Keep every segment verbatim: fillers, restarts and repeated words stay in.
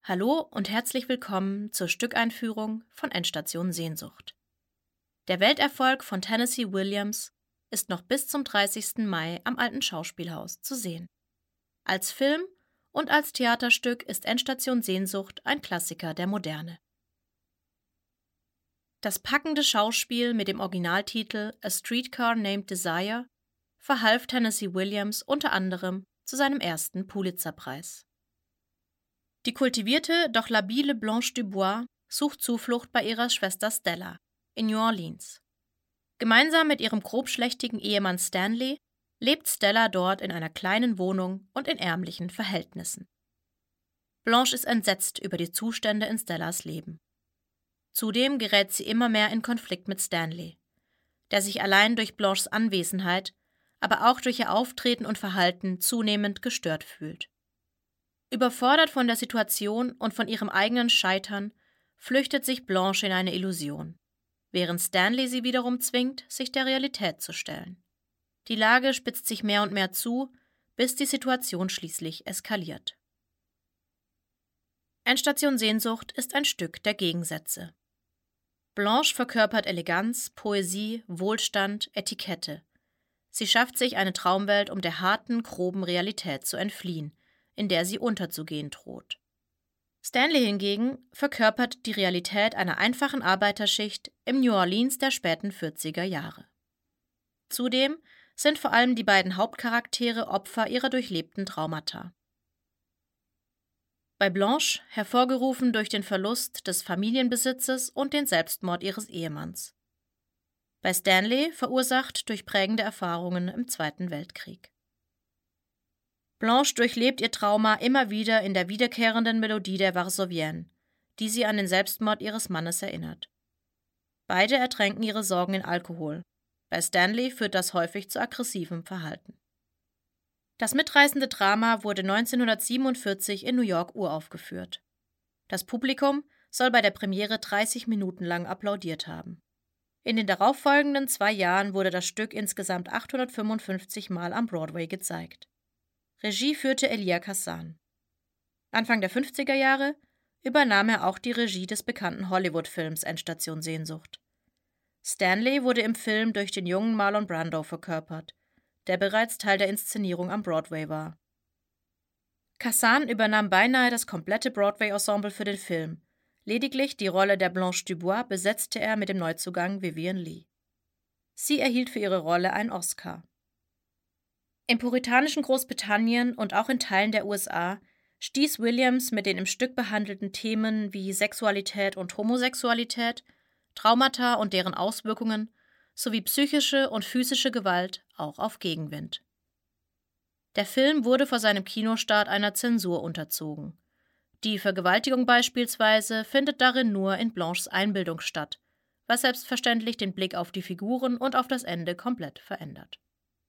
Hallo und herzlich willkommen zur Stückeinführung von Endstation Sehnsucht. Der Welterfolg von Tennessee Williams ist noch bis zum dreißigsten Mai am Alten Schauspielhaus zu sehen. Als Film und als Theaterstück ist Endstation Sehnsucht ein Klassiker der Moderne. Das packende Schauspiel mit dem Originaltitel A Streetcar Named Desire verhalf Tennessee Williams unter anderem zu seinem ersten Pulitzerpreis. Die kultivierte, doch labile Blanche Dubois sucht Zuflucht bei ihrer Schwester Stella in New Orleans. Gemeinsam mit ihrem grobschlächtigen Ehemann Stanley lebt Stella dort in einer kleinen Wohnung und in ärmlichen Verhältnissen. Blanche ist entsetzt über die Zustände in Stellas Leben. Zudem gerät sie immer mehr in Konflikt mit Stanley, der sich allein durch Blanches Anwesenheit, aber auch durch ihr Auftreten und Verhalten zunehmend gestört fühlt. Überfordert von der Situation und von ihrem eigenen Scheitern, flüchtet sich Blanche in eine Illusion, während Stanley sie wiederum zwingt, sich der Realität zu stellen. Die Lage spitzt sich mehr und mehr zu, bis die Situation schließlich eskaliert. Endstation Sehnsucht ist ein Stück der Gegensätze. Blanche verkörpert Eleganz, Poesie, Wohlstand, Etikette. Sie schafft sich eine Traumwelt, um der harten, groben Realität zu entfliehen, in der sie unterzugehen droht. Stanley hingegen verkörpert die Realität einer einfachen Arbeiterschicht im New Orleans der späten vierziger Jahre. Zudem sind vor allem die beiden Hauptcharaktere Opfer ihrer durchlebten Traumata. Bei Blanche hervorgerufen durch den Verlust des Familienbesitzes und den Selbstmord ihres Ehemanns. Bei Stanley verursacht durch prägende Erfahrungen im Zweiten Weltkrieg. Blanche durchlebt ihr Trauma immer wieder in der wiederkehrenden Melodie der Varsovien, die sie an den Selbstmord ihres Mannes erinnert. Beide ertränken ihre Sorgen in Alkohol. Bei Stanley führt das häufig zu aggressivem Verhalten. Das mitreißende Drama wurde neunzehnhundertsiebenundvierzig in New York uraufgeführt. Das Publikum soll bei der Premiere dreißig Minuten lang applaudiert haben. In den darauffolgenden zwei Jahren wurde das Stück insgesamt achthundertfünfundfünfzig Mal am Broadway gezeigt. Regie führte Elia Kazan. Anfang der fünfziger Jahre übernahm er auch die Regie des bekannten Hollywood-Films Endstation Sehnsucht. Stanley wurde im Film durch den jungen Marlon Brando verkörpert, der bereits Teil der Inszenierung am Broadway war. Kazan übernahm beinahe das komplette Broadway-Ensemble für den Film. Lediglich die Rolle der Blanche Dubois besetzte er mit dem Neuzugang Vivien Leigh. Sie erhielt für ihre Rolle einen Oscar. Im puritanischen Großbritannien und auch in Teilen der U S A stieß Williams mit den im Stück behandelten Themen wie Sexualität und Homosexualität, Traumata und deren Auswirkungen sowie psychische und physische Gewalt auch auf Gegenwind. Der Film wurde vor seinem Kinostart einer Zensur unterzogen. Die Vergewaltigung beispielsweise findet darin nur in Blanches Einbildung statt, was selbstverständlich den Blick auf die Figuren und auf das Ende komplett verändert.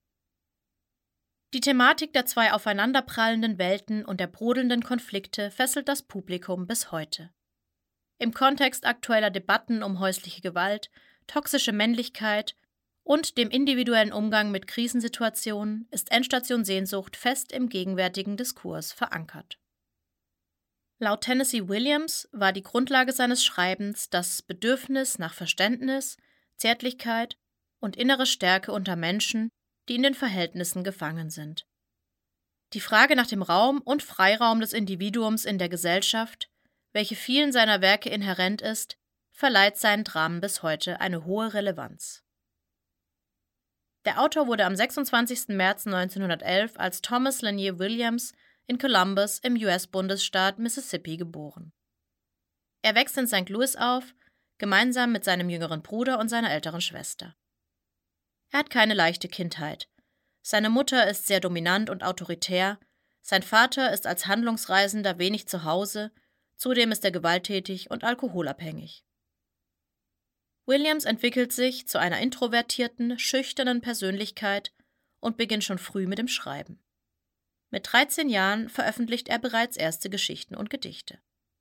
Die Thematik der zwei aufeinanderprallenden Welten und der brodelnden Konflikte fesselt das Publikum bis heute. Im Kontext aktueller Debatten um häusliche Gewalt, toxische Männlichkeit und dem individuellen Umgang mit Krisensituationen ist Endstation Sehnsucht fest im gegenwärtigen Diskurs verankert. Laut Tennessee Williams war die Grundlage seines Schreibens das Bedürfnis nach Verständnis, Zärtlichkeit und innere Stärke unter Menschen, die in den Verhältnissen gefangen sind. Die Frage nach dem Raum und Freiraum des Individuums in der Gesellschaft, welche vielen seiner Werke inhärent ist, verleiht seinen Dramen bis heute eine hohe Relevanz. Der Autor wurde am sechsundzwanzigsten März neunzehnhundertelf als Thomas Lanier Williams in Columbus im U S-Bundesstaat Mississippi geboren. Er wächst in Sankt Louis auf, gemeinsam mit seinem jüngeren Bruder und seiner älteren Schwester. Er hat keine leichte Kindheit. Seine Mutter ist sehr dominant und autoritär, sein Vater ist als Handlungsreisender wenig zu Hause, zudem ist er gewalttätig und alkoholabhängig. Williams entwickelt sich zu einer introvertierten, schüchternen Persönlichkeit und beginnt schon früh mit dem Schreiben. Mit dreizehn Jahren veröffentlicht er bereits erste Geschichten und Gedichte.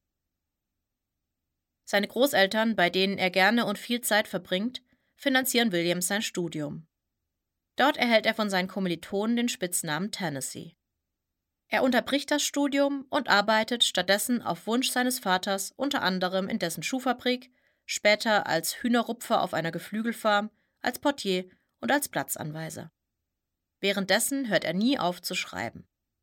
Seine Großeltern, bei denen er gerne und viel Zeit verbringt, finanzieren Williams sein Studium. Dort erhält er von seinen Kommilitonen den Spitznamen Tennessee. Er unterbricht das Studium und arbeitet stattdessen auf Wunsch seines Vaters unter anderem in dessen Schuhfabrik, später als Hühnerrupfer auf einer Geflügelfarm, als Portier und als Platzanweiser. Währenddessen hört er nie auf zu schreiben.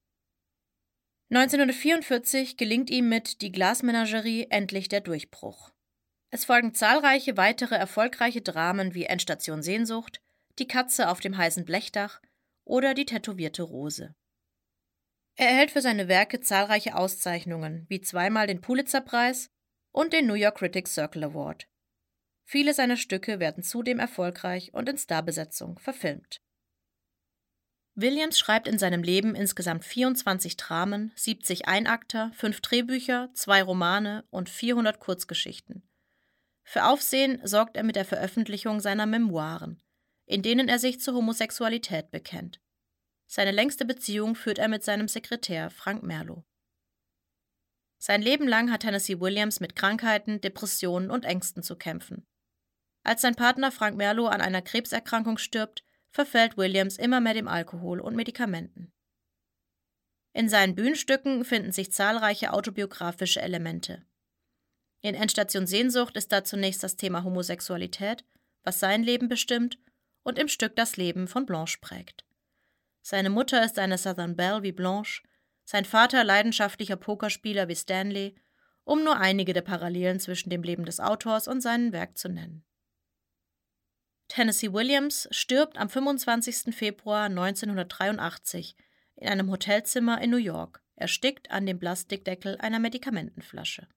neunzehnhundertvierundvierzig gelingt ihm mit Die Glasmenagerie endlich der Durchbruch. Es folgen zahlreiche weitere erfolgreiche Dramen wie Endstation Sehnsucht, Die Katze auf dem heißen Blechdach oder Die tätowierte Rose. Er erhält für seine Werke zahlreiche Auszeichnungen, wie zweimal den Pulitzerpreis und den New York Critics Circle Award. Viele seiner Stücke werden zudem erfolgreich und in Starbesetzung verfilmt. Williams schreibt in seinem Leben insgesamt vierundzwanzig Dramen, siebzig Einakter, fünf Drehbücher, zwei Romane und vierhundert Kurzgeschichten. Für Aufsehen sorgt er mit der Veröffentlichung seiner Memoiren, in denen er sich zur Homosexualität bekennt. Seine längste Beziehung führt er mit seinem Sekretär Frank Merlo. Sein Leben lang hat Tennessee Williams mit Krankheiten, Depressionen und Ängsten zu kämpfen. Als sein Partner Frank Merlo an einer Krebserkrankung stirbt, verfällt Williams immer mehr dem Alkohol und Medikamenten. In seinen Bühnenstücken finden sich zahlreiche autobiografische Elemente. In Endstation Sehnsucht ist da zunächst das Thema Homosexualität, was sein Leben bestimmt und im Stück das Leben von Blanche prägt. Seine Mutter ist eine Southern Belle wie Blanche, sein Vater leidenschaftlicher Pokerspieler wie Stanley, um nur einige der Parallelen zwischen dem Leben des Autors und seinem Werk zu nennen. Tennessee Williams stirbt am fünfundzwanzigsten Februar neunzehnhundertdreiundachtzig in einem Hotelzimmer in New York, erstickt an dem Plastikdeckel einer Medikamentenflasche.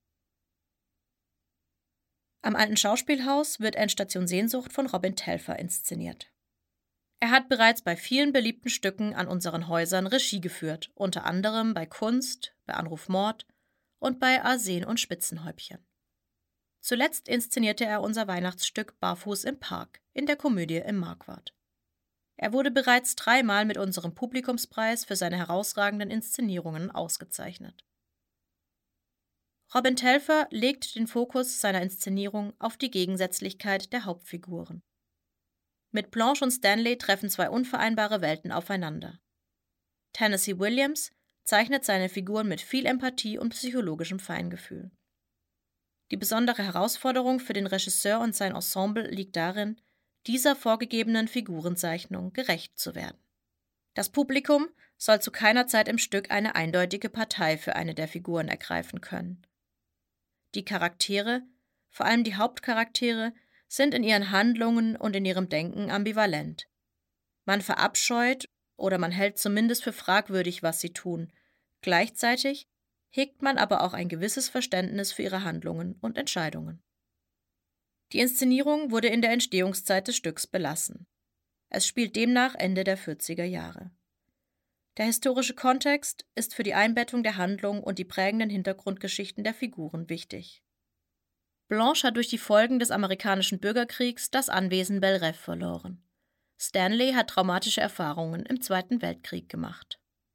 Am Alten Schauspielhaus wird Endstation Sehnsucht von Robin Telfer inszeniert. Er hat bereits bei vielen beliebten Stücken an unseren Häusern Regie geführt, unter anderem bei Kunst, bei Anruf Mord und bei Arsen und Spitzenhäubchen. Zuletzt inszenierte er unser Weihnachtsstück Barfuß im Park in der Komödie im Marquardt. Er wurde bereits dreimal mit unserem Publikumspreis für seine herausragenden Inszenierungen ausgezeichnet. Robin Telfer legt den Fokus seiner Inszenierung auf die Gegensätzlichkeit der Hauptfiguren. Mit Blanche und Stanley treffen zwei unvereinbare Welten aufeinander. Tennessee Williams zeichnet seine Figuren mit viel Empathie und psychologischem Feingefühl. Die besondere Herausforderung für den Regisseur und sein Ensemble liegt darin, dieser vorgegebenen Figurenzeichnung gerecht zu werden. Das Publikum soll zu keiner Zeit im Stück eine eindeutige Partei für eine der Figuren ergreifen können. Die Charaktere, vor allem die Hauptcharaktere, sind in ihren Handlungen und in ihrem Denken ambivalent. Man verabscheut oder man hält zumindest für fragwürdig, was sie tun. Gleichzeitig hegt man aber auch ein gewisses Verständnis für ihre Handlungen und Entscheidungen. Die Inszenierung wurde in der Entstehungszeit des Stücks belassen. Es spielt demnach Ende der vierziger Jahre. Der historische Kontext ist für die Einbettung der Handlung und die prägenden Hintergrundgeschichten der Figuren wichtig. Blanche hat durch die Folgen des amerikanischen Bürgerkriegs das Anwesen Belrève verloren. Stanley hat traumatische Erfahrungen im Zweiten Weltkrieg gemacht.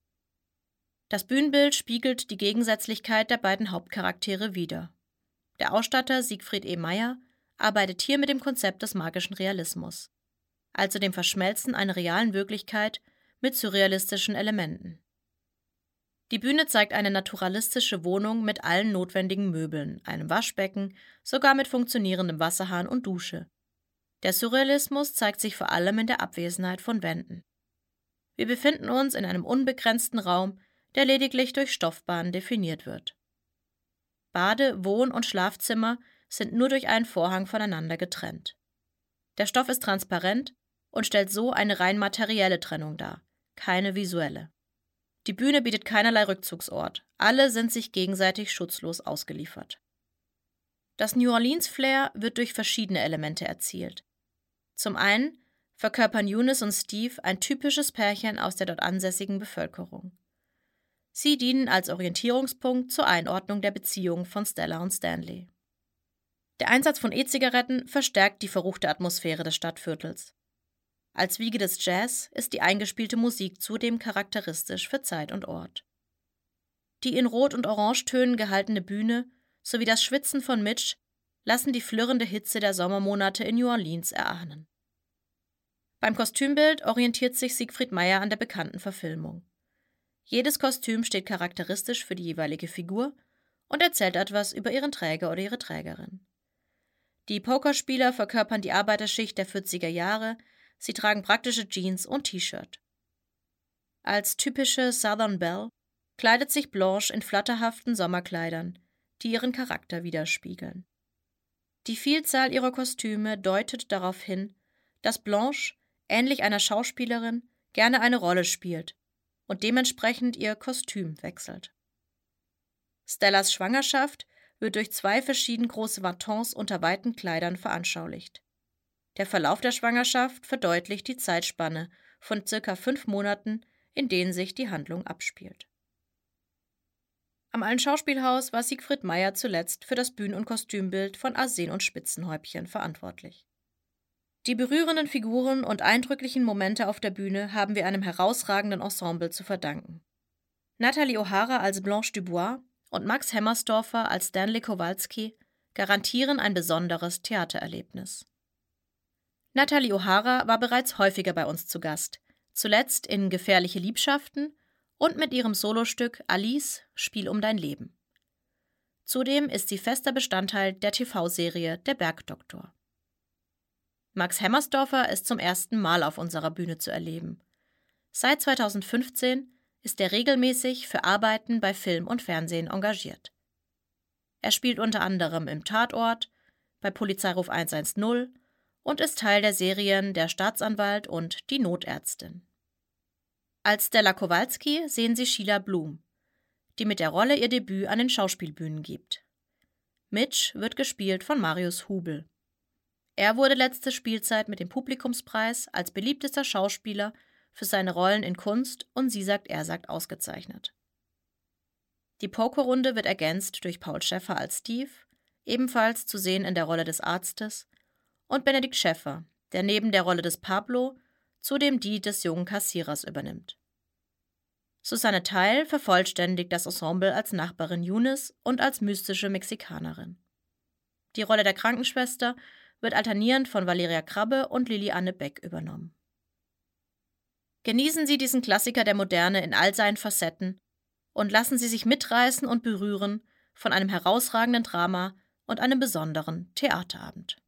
Das Bühnenbild spiegelt die Gegensätzlichkeit der beiden Hauptcharaktere wider. Der Ausstatter Siegfried E. Meyer arbeitet hier mit dem Konzept des magischen Realismus, also dem Verschmelzen einer realen Wirklichkeit mit surrealistischen Elementen. Die Bühne zeigt eine naturalistische Wohnung mit allen notwendigen Möbeln, einem Waschbecken, sogar mit funktionierendem Wasserhahn und Dusche. Der Surrealismus zeigt sich vor allem in der Abwesenheit von Wänden. Wir befinden uns in einem unbegrenzten Raum, der lediglich durch Stoffbahnen definiert wird. Bade-, Wohn- und Schlafzimmer sind nur durch einen Vorhang voneinander getrennt. Der Stoff ist transparent und stellt so eine rein materielle Trennung dar, keine visuelle. Die Bühne bietet keinerlei Rückzugsort, alle sind sich gegenseitig schutzlos ausgeliefert. Das New Orleans-Flair wird durch verschiedene Elemente erzielt. Zum einen verkörpern Eunice und Steve ein typisches Pärchen aus der dort ansässigen Bevölkerung. Sie dienen als Orientierungspunkt zur Einordnung der Beziehung von Stella und Stanley. Der Einsatz von E-Zigaretten verstärkt die verruchte Atmosphäre des Stadtviertels. Als Wiege des Jazz ist die eingespielte Musik zudem charakteristisch für Zeit und Ort. Die in Rot- und Orangetönen gehaltene Bühne sowie das Schwitzen von Mitch lassen die flirrende Hitze der Sommermonate in New Orleans erahnen. Beim Kostümbild orientiert sich Siegfried Meyer an der bekannten Verfilmung. Jedes Kostüm steht charakteristisch für die jeweilige Figur und erzählt etwas über ihren Träger oder ihre Trägerin. Die Pokerspieler verkörpern die Arbeiterschicht der vierziger Jahre, sie tragen praktische Jeans und T-Shirt. Als typische Southern Belle kleidet sich Blanche in flatterhaften Sommerkleidern, die ihren Charakter widerspiegeln. Die Vielzahl ihrer Kostüme deutet darauf hin, dass Blanche, ähnlich einer Schauspielerin, gerne eine Rolle spielt und dementsprechend ihr Kostüm wechselt. Stellas Schwangerschaft wird durch zwei verschieden große Watons unter weiten Kleidern veranschaulicht. Der Verlauf der Schwangerschaft verdeutlicht die Zeitspanne von circa fünf Monaten, in denen sich die Handlung abspielt. Am Alten Schauspielhaus war Siegfried Meyer zuletzt für das Bühnen- und Kostümbild von Arsen und Spitzenhäubchen verantwortlich. Die berührenden Figuren und eindrücklichen Momente auf der Bühne haben wir einem herausragenden Ensemble zu verdanken. Natalie O'Hara als Blanche Dubois und Max Hemmersdorfer als Stanley Kowalski garantieren ein besonderes Theatererlebnis. Natalie O'Hara war bereits häufiger bei uns zu Gast, zuletzt in Gefährliche Liebschaften und mit ihrem Solostück Alice, Spiel um dein Leben. Zudem ist sie fester Bestandteil der T V-Serie Der Bergdoktor. Max Hemmersdorfer ist zum ersten Mal auf unserer Bühne zu erleben. Seit zweitausendfünfzehn ist er regelmäßig für Arbeiten bei Film und Fernsehen engagiert. Er spielt unter anderem im Tatort, bei Polizeiruf hundertzehn und ist Teil der Serien Der Staatsanwalt und Die Notärztin. Als Stella Kowalski sehen Sie Sheila Blum, die mit der Rolle ihr Debüt an den Schauspielbühnen gibt. Mitch wird gespielt von Marius Hubel. Er wurde letzte Spielzeit mit dem Publikumspreis als beliebtester Schauspieler für seine Rollen in Kunst und Sie sagt, er sagt ausgezeichnet. Die Pokerrunde wird ergänzt durch Paul Schäffer als Steve, ebenfalls zu sehen in der Rolle des Arztes, und Benedikt Schäffer, der neben der Rolle des Pablo zudem die des jungen Kassierers übernimmt. Susanne Theil vervollständigt das Ensemble als Nachbarin Eunice und als mystische Mexikanerin. Die Rolle der Krankenschwester wird alternierend von Valeria Krabbe und Liliane Beck übernommen. Genießen Sie diesen Klassiker der Moderne in all seinen Facetten und lassen Sie sich mitreißen und berühren von einem herausragenden Drama und einem besonderen Theaterabend.